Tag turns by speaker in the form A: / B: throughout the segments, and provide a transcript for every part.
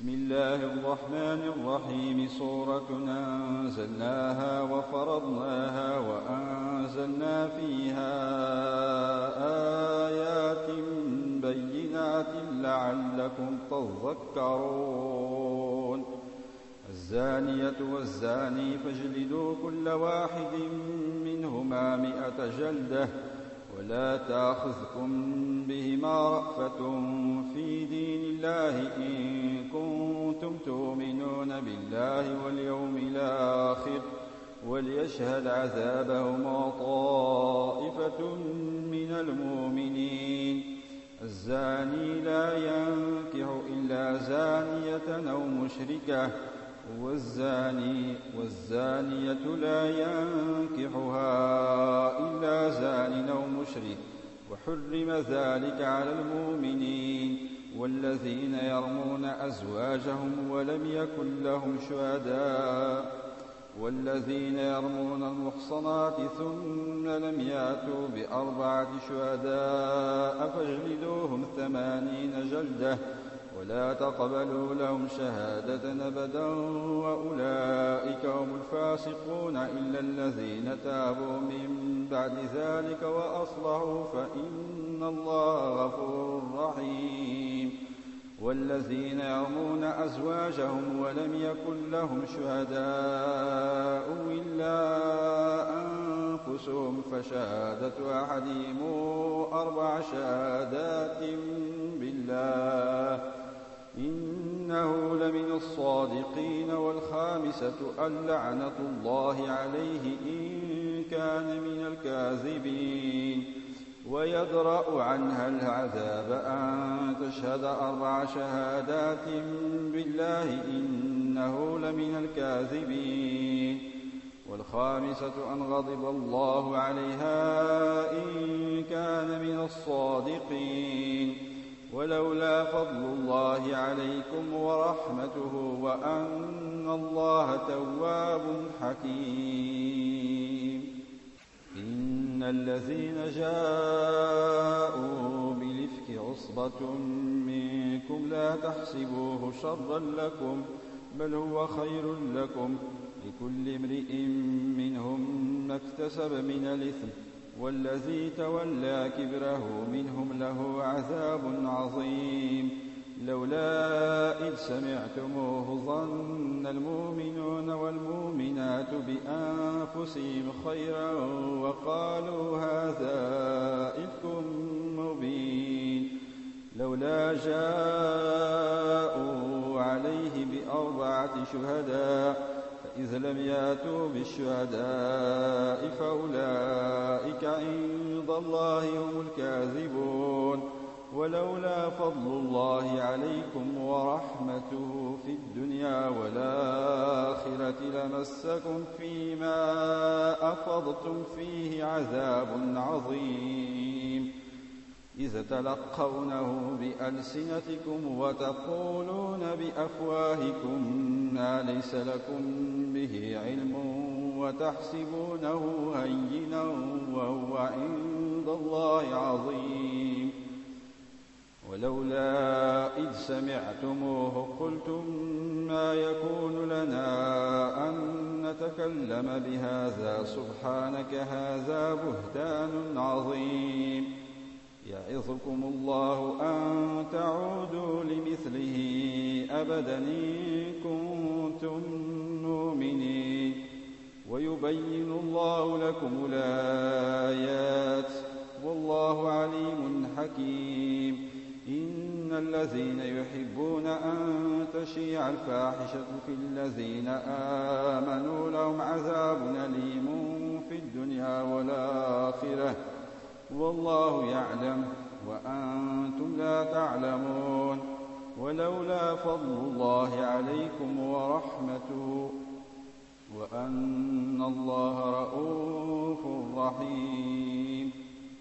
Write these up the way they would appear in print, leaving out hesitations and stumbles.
A: بسم الله الرحمن الرحيم. سورة أنزلناها وفرضناها وأنزلنا فيها آيات بينات لعلكم تذكرون. الزانية والزاني فاجلدوا كل واحد منهما 100 جلدة ولا تأخذكم بهما رأفة في دين الله إن كنتم تؤمنون بالله واليوم الآخر وليشهد عذابهما طائفة من المؤمنين. الزاني لا ينكح إلا زانية أو مشركة والزانية لا ينكحها إلا زان أو مشرك وحرم ذلك على المؤمنين. والذين يرمون أزواجهم ولم يكن لهم شهداء والذين يرمون المحصنات ثم لم يأتوا ب4 شهداء فاجلدوهم 80 جلدة ولا تقبلوا لهم شهادة أبدا وأولئك هم الفاسقون إلا الذين تابوا من بعد ذلك وأصلحوا فإن الله غفور رحيم. والذين يرمون أزواجهم ولم يكن لهم شهداء إلا أنفسهم فشهادة أحدهم 4 شهادات بالله إنه لمن الصادقين. والخامسة اللعنة الله عليه إن كان من الكاذبين. ويدرأ عنها العذاب أن تشهد 4 شهادات بالله إنه لمن الكاذبين. والخامسة أن غضب الله عليها إن كان من الصادقين. ولولا فضل الله عليكم ورحمته وأن الله تواب حكيم. إن الذين جاءوا بالإفك عصبة منكم لا تحسبوه شرا لكم بل هو خير لكم لكل امرئ منهم ما اكتسب من الإثم والذي تولى كبره منهم له عذاب عظيم. لولا إذ سمعتموه ظن المؤمنون والمؤمنات بأنفسهم خيرا وقالوا هذا إفك مبين. لولا جاءوا عليه ب4 شهداء فإذ لم يأتوا بالشهداء فأولئك عند الله هم الكاذبون. ولولا فضل الله عليكم ورحمته في الدنيا والآخرة لمسكم فيما أفضتم فيه عذاب عظيم. إذ تلقونه بألسنتكم وتقولون بأفواهكم ما ليس لكم به علم وتحسبونه هينا وهو عند الله عظيم. ولولا إذ سمعتموه قلتم ما يكون لنا أن نتكلم بهذا سبحانك هذا بهتان عظيم. يعظكم الله أن تعودوا لمثله أبدا إن كنتم مؤمنين. ويبين الله لكم الآيات والله عليم حكيم. إن الذين يحبون أن تشيع الفاحشة في الذين آمنوا لهم عذاب أليم في الدنيا والآخرة والله يعلم وأنتم لا تعلمون. ولولا فضل الله عليكم ورحمته وأن الله رؤوف رحيم.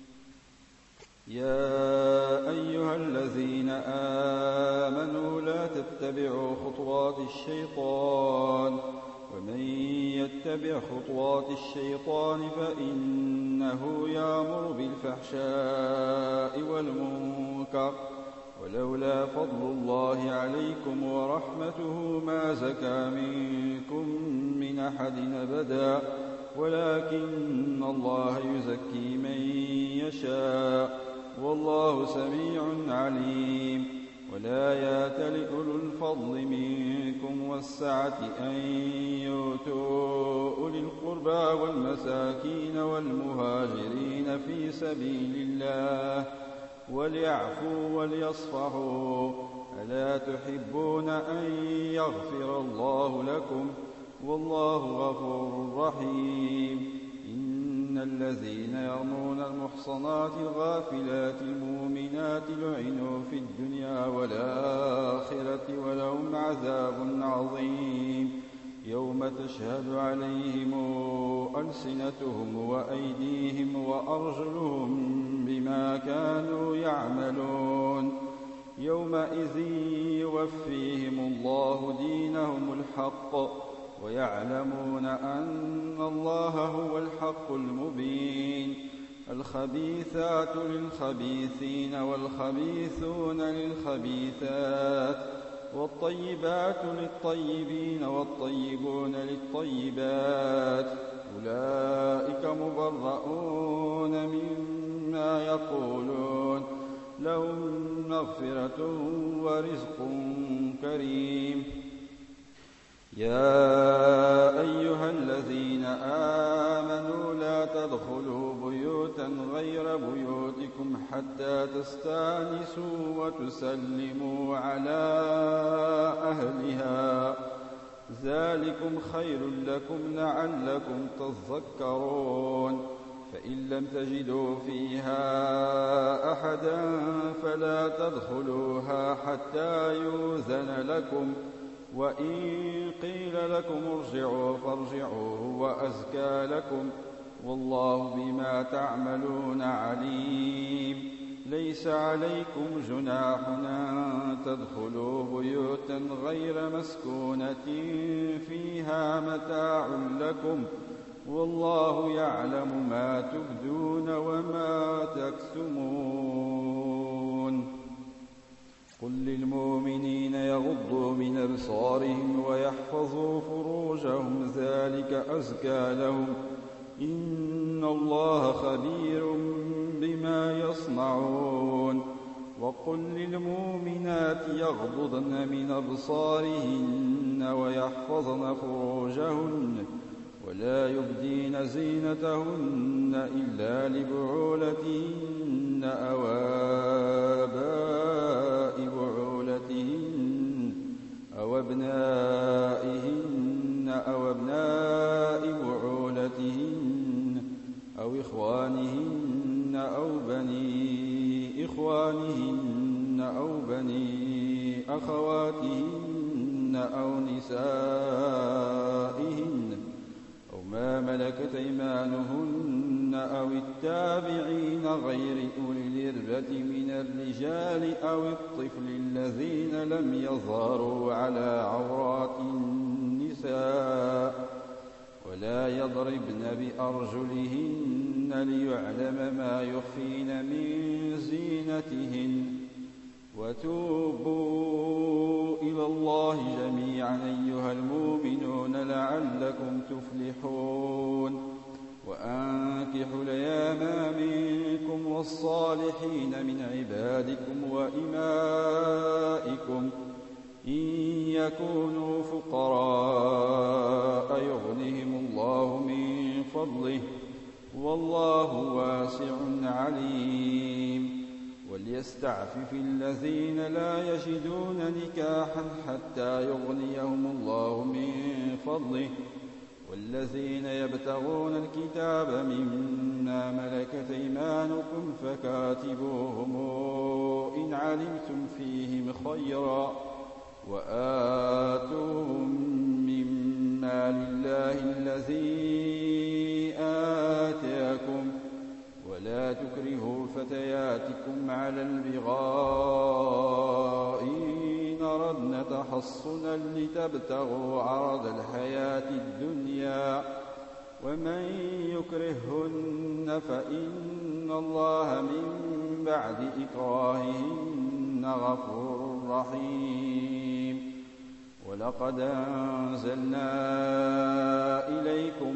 A: يا أيها الذين آمنوا لا تتبعوا خطوات الشيطان ومن يتبع خطوات الشيطان فإنه يأمر بالفحشاء والمنكر ولولا فضل الله عليكم ورحمته ما زكى منكم من أحد أبدا ولكن الله يزكي من يشاء والله سميع عليم. ولا يأتل أولو الفضل منكم والسعة أن يؤتوا أولي القربى والمساكين والمهاجرين في سبيل الله وليعفوا وليصفحوا ألا تحبون أن يغفر الله لكم والله غفور رحيم. إن الذين يرمون المحصنات الغافلات المؤمنات لعنوا في الدنيا والآخرة ولهم عذاب عظيم يوم تشهد عليهم ألسنتهم وأيديهم وأرجلهم بما كانوا يعملون يومئذ يوفيهم الله دينهم الحق ويعلمون أن الله هو الحق المبين. الخبيثات للخبيثين والخبيثون للخبيثات والطيبات للطيبين والطيبون للطيبات أولئك مبرؤون مما يقولون لهم مغفرة ورزق كريم. يا أيها الذين آمنوا لا تدخلوا بيوتا غير بيوتكم حتى تستأنسوا وتسلموا على أهلها ذلكم خير لكم لعلكم تذكرون. فإن لم تجدوا فيها أحدا فلا تدخلوها حتى يؤذن لكم وإن قيل لكم ارجعوا فارجعوا هو أزكى لكم والله بما تعملون عليم. ليس عليكم جناح أن تدخلوا بيوتا غير مسكونة فيها متاع لكم والله يعلم ما تبدون وما تكتمون. قل للمؤمنين يغضوا من أبصارهم ويحفظوا فروجهم ذلك أزكى لهم إن الله خبير بما يصنعون. وقل للمؤمنات يغضضن من أبصارهن ويحفظن فروجهن ولا يبدين زينتهن إلا لبعولتهن أو آباء بعولتهن أو أبنائهن أو أبناء بعولتهن أو إخوانهن أو بني إخوانهن أو بني أخواتهن أو نسائهن أو ما ملكت أيمانهن أو التابعين غير أولي الإربة من الرجال أو الطفل الذين لم يظهروا على عورات النساء ولا يضربن بأرجلهن ليعلم ما يخفين من زينتهن. وتوبوا إلى الله جميعا أيها المؤمنون لعلكم تفلحون. وأنكحوا الأيام منكم والصالحين من عبادكم وإمائكم إن يكونوا فقراء يغنهم الله من فضله والله واسع عليم. وليستعفف الذين لا يجدون نكاحا حتى يغنيهم الله من فضله والذين يبتغون الكتاب مما ملكت أيمانكم فكاتبوهم إن علمتم فيهم خيرا وآتوهم مما لله الذي آتاكم ولا تكرهوا فتياتكم على البغاء إن أردنا تحصنا لتبتغوا عرض الحياة الدنيا ومن يكرهن فإن الله من بعد إكراههن غفور رحيم. ولقد أنزلنا إليكم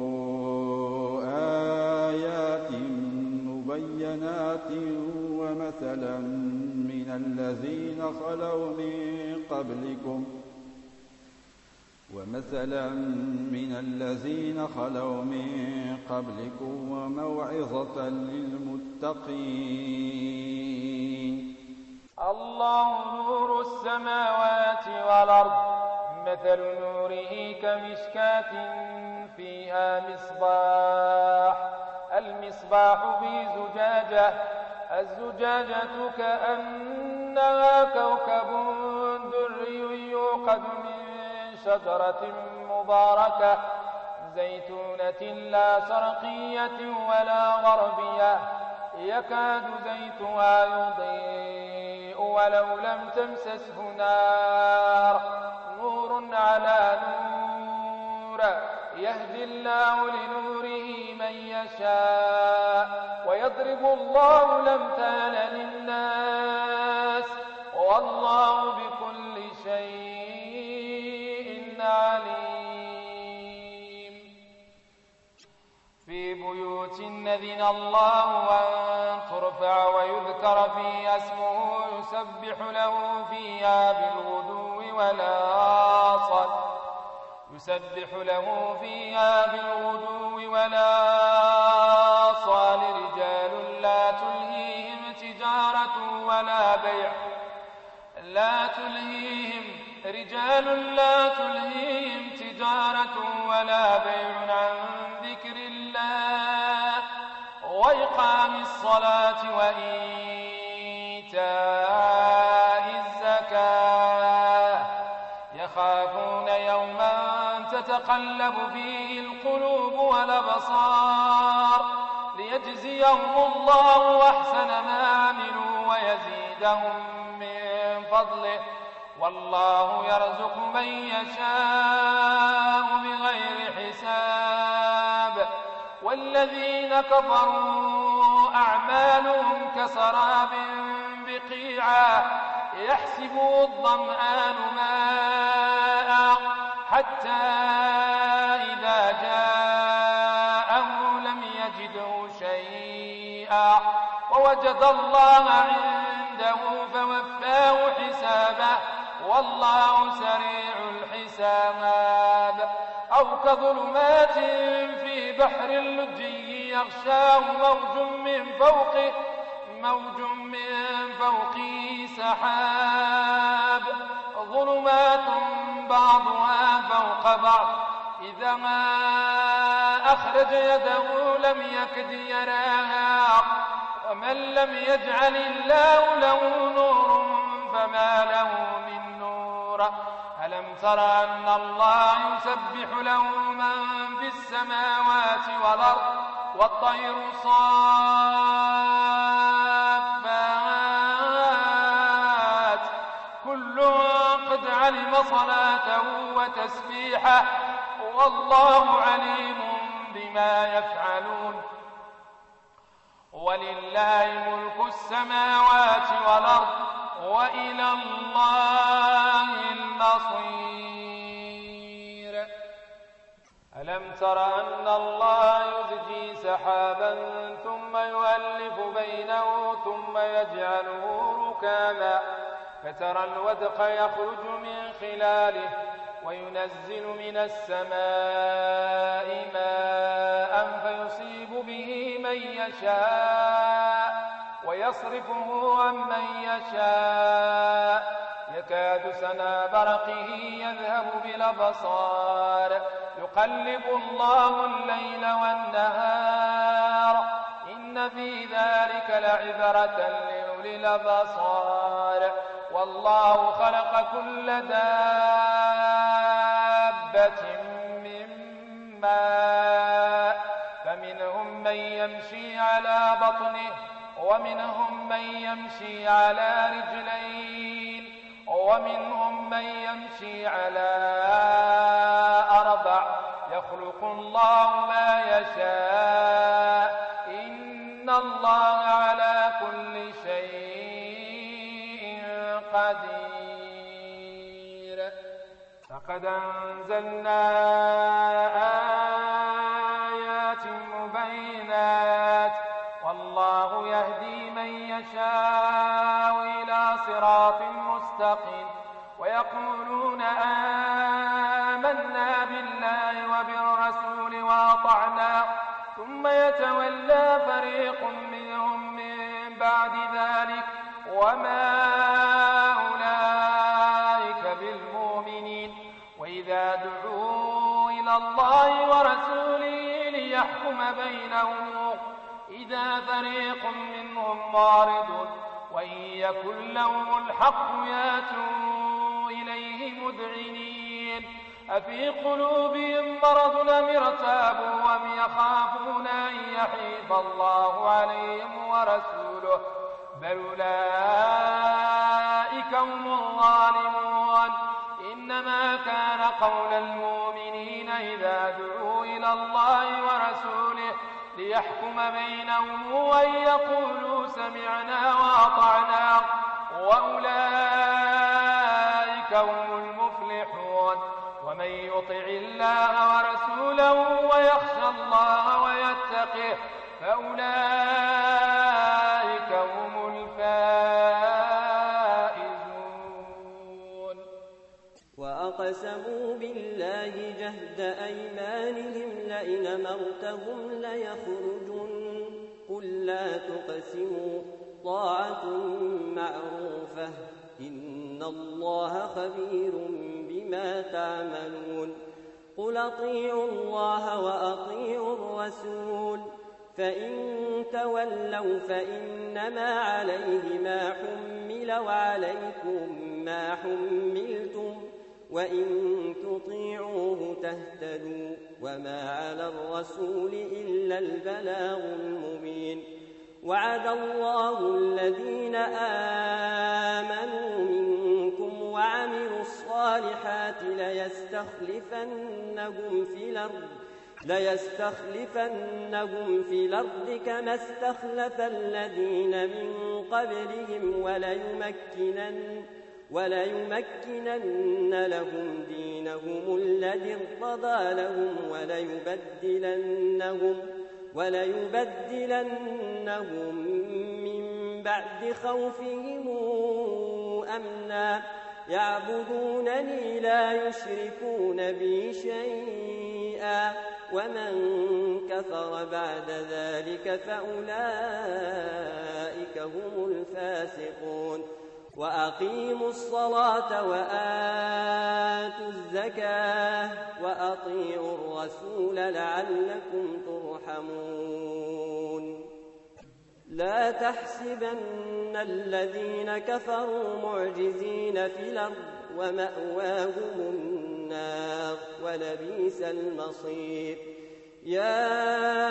A: آيات مبينات ومثلا من الذين خلوا من قبلكم وموعظة للمتقين.
B: الله نور السماوات والأرض، مثل نوره كمشكاة فيها مصباح، المصباح في زجاجة، الزجاجة كأنها كوكب دري يوقد من شجرة مباركة زيتونة لا شرقية ولا غربية، يكاد زيتها يضيء ولو لم تمسسه نار، نور على نور، يهدي الله لنوره من يشاء ويضرب الله الأمثال للناس والله بكل شيء عليم. في بيوت أذن الله أن ترفع ويذكر فيها اسمه يسبح له فيها بالغدو والآصال رجال لا تلهيهم تجارة ولا بيع عن ذكر الله وإقام الصلاة وإيتاء الزكاة، يخافون يوما تتقلب فيه القلوب والأبصار، ليجزيهم الله أحسن ما عملوا ويزيدهم من فضله، والله يرزق من يشاء بغير حساب. والذين كفروا أعمالهم كسراب بقيعة يحسبه الظمآن ماء حتى إذا جاءه لم يجده شيئا ووجد الله عنده فوفاه حسابه والله سريع الحساب. أو كظلمات في بحر لجي يغشاه موج من فوقه سحاب، ظلمات بعضها فوق بعض، إذا ما أخرج يده لم يكد يراها، ومن لم يجعل الله له نور فما له من نور. ألم تر أن الله يسبح له من في السماوات والأرض والطير صافات كل قد علم صلاته وتسبيحه والله عليم بما يفعلون. ولله ملك السماوات والأرض وإلى الله المصير. ألم تر أن الله يزجي سحابا ثم يؤلف بينه ثم يجعله ركاما فترى الودق يخرج من خلاله وينزل من السماء ماء فيصيب به من يشاء ويصرفه عن من يشاء يكاد سنا برقه يذهب بالأبصار يقلب الله الليل والنهار إن في ذلك لعبرة لأولي الأبصار. والله خلق كل دابة من ماء فمنهم من يمشي على بطنه ومنهم من يمشي على رجلين ومنهم من يمشي على أربع يخلق الله ما يشاء إن الله على كل شيء لقد أنزلنا آيات مبينات والله يهدي من يشاء إلى صراط مستقيم ويقولون آمنا بالله وبالرسول وأطعنا ثم يتولى فريق منهم من بعد ذلك وما أولئك بالمؤمنين وإذا دعوا إلى الله ورسوله ليحكم بينهم إذا فريق منهم معرضون وإن يكن لهم الحق ياتوا إليه مذعنين أفي قلوبهم مرض أم ارتابوا أم يخافون أن يحيف الله عليهم ورسوله بل أولئك هم الظالمون إنما كان قول المؤمنين إذا دعوا إلى الله ورسوله ليحكم بينهم وأن يقولوا سمعنا وأطعنا وأولئك هم المفلحون ومن يطع الله ورسوله ويخشى الله ويتقه فأولئك هم الفائزون.
C: وأقسموا بالله جهد أيمانهم لئن أمرتهم ليخرجن قل لا تقسموا طاعة معروفة إن الله خبير بما تعملون قل أطيعوا الله وأطيعوا الرسول فإن تولوا فإنما عليه ما حمل وعليكم ما حملتم وإن تطيعوه تهتدوا وما على الرسول إلا البلاغ المبين وعد الله الذين آمنوا منكم وعملوا الصالحات ليستخلفنهم في الأرض كما استخلف الذين من قبلهم وليمكنن لهم دينهم الذي ارتضى لهم وليبدلنهم من بعد خوفهم أمنا يعبدونني لا يشركون بي شيئا ومن كفر بعد ذلك فأولئك هم الفاسقون وأقيموا الصلاة وآتوا الزكاة وأطيعوا الرسول لعلكم ترحمون لا تحسبن الذين كفروا معجزين في الأرض ومأواهم النار ولبئس المصير يا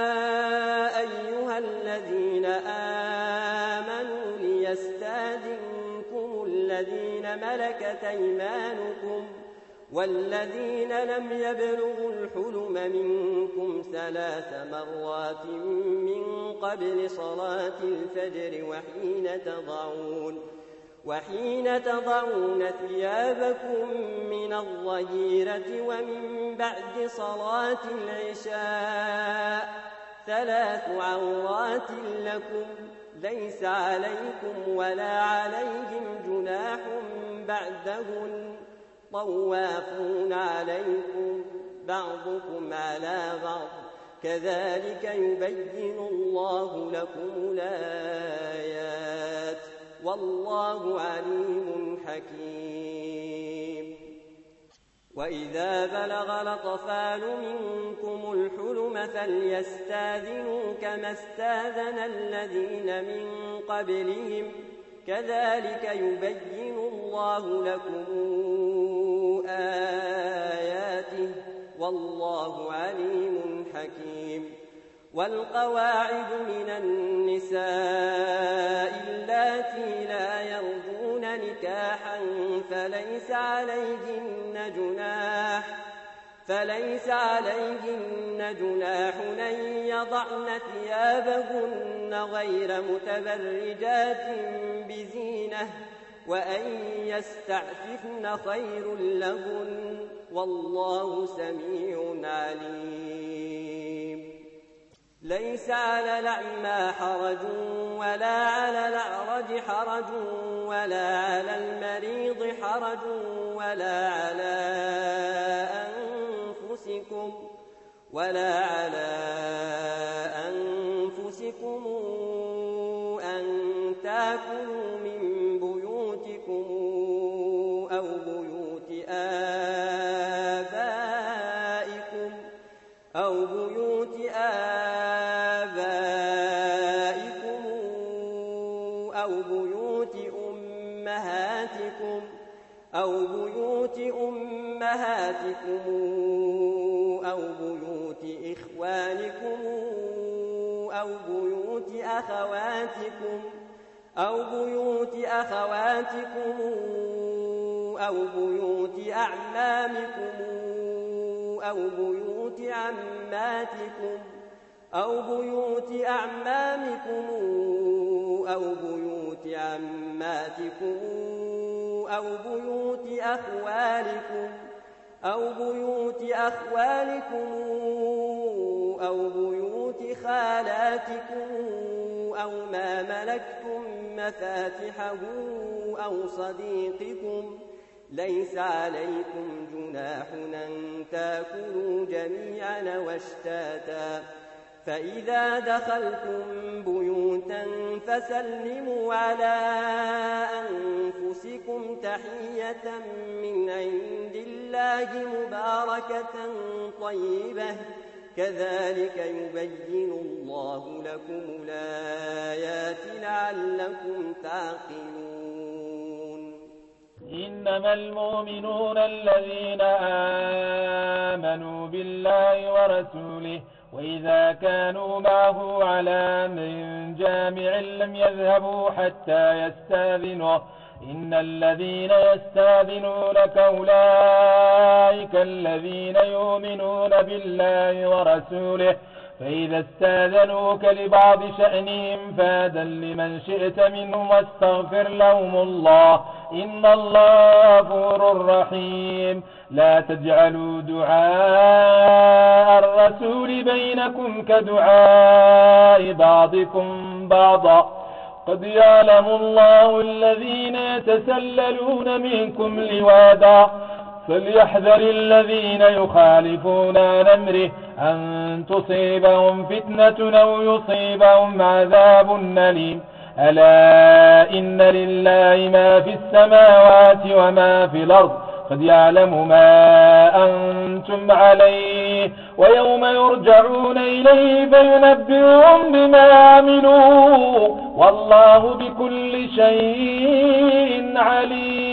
C: أيها الذين آمنوا ليستأذنكم الذين ملكت أيمانكم والذين لم يبلغوا الحلم منكم 3 مرات من قبل صلاة الفجر وحين تضعون ثيابكم من الظهيرة ومن بعد صلاة العشاء 3 عورات لكم ليس عليكم ولا عليهم جناح بعدهن طوافون عليكم بعضكم على بعض كذلك يبين الله لكم الآيات والله عليم حكيم وإذا بلغ الأطفال منكم الحلم فليستاذنوا كما استاذن الذين من قبلهم كذلك يبين الله لكم آياته والله عليم حكيم والقواعد من النساء اللاتي لا يرجون نكاحا فليس عليهن جناح أن يضعن ثيابهن غير متبرجات بزينة وأن يستعففن خير لهن والله سميع عليم. ليس على الأعمى حرج ولا على الأعرج حرج ولا على المريض حرج ولا على أنفسكم أن تأكلوا من بيوتكم أو بيوت آبائكم أو بيوت أمهاتكم أو بيوت إخوانكم أو بيوت أخواتكم أو بيوت أعمامكم أو بيوت عماتكم أو بيوت أعمامكم أو بيوت عماتكم أو بيوت أخوالكم أو بيوت خالاتكم أو ما ملكتم مفاتحه أو صديقكم. ليس عليكم جناح أن تأكلوا جميعا واشتاتا. فإذا دخلتم بيوتا فسلموا على أنفسكم تحية من عند الله مباركة طيبة كذلك يبين الله لكم الآيات لعلكم تعقلون.
D: إنما المؤمنون الذين آمنوا بالله ورسوله وإذا كانوا معه على أمر جامع لم يذهبوا حتى يستأذنوه. إن الذين يستأذنونك أولئك الذين يؤمنون بالله ورسوله فإذا استأذنوك لبعض شأنهم فأذن لمن شئت منهم واستغفر لهم الله إن الله غفور رحيم. لا تجعلوا دعاء الرسول بينكم كدعاء بعضكم بعضا قد يعلم الله الذين يتسللون منكم لواذا فليحذر الذين يخالفون عن أمره أن تصيبهم فتنة أو يصيبهم عذاب أليم. ألا إن لله ما في السماوات وما في الأرض قد يعلم ما أنتم عليه ويوم يرجعون إليه فينبئهم بما عملوا والله بكل شيء عليم.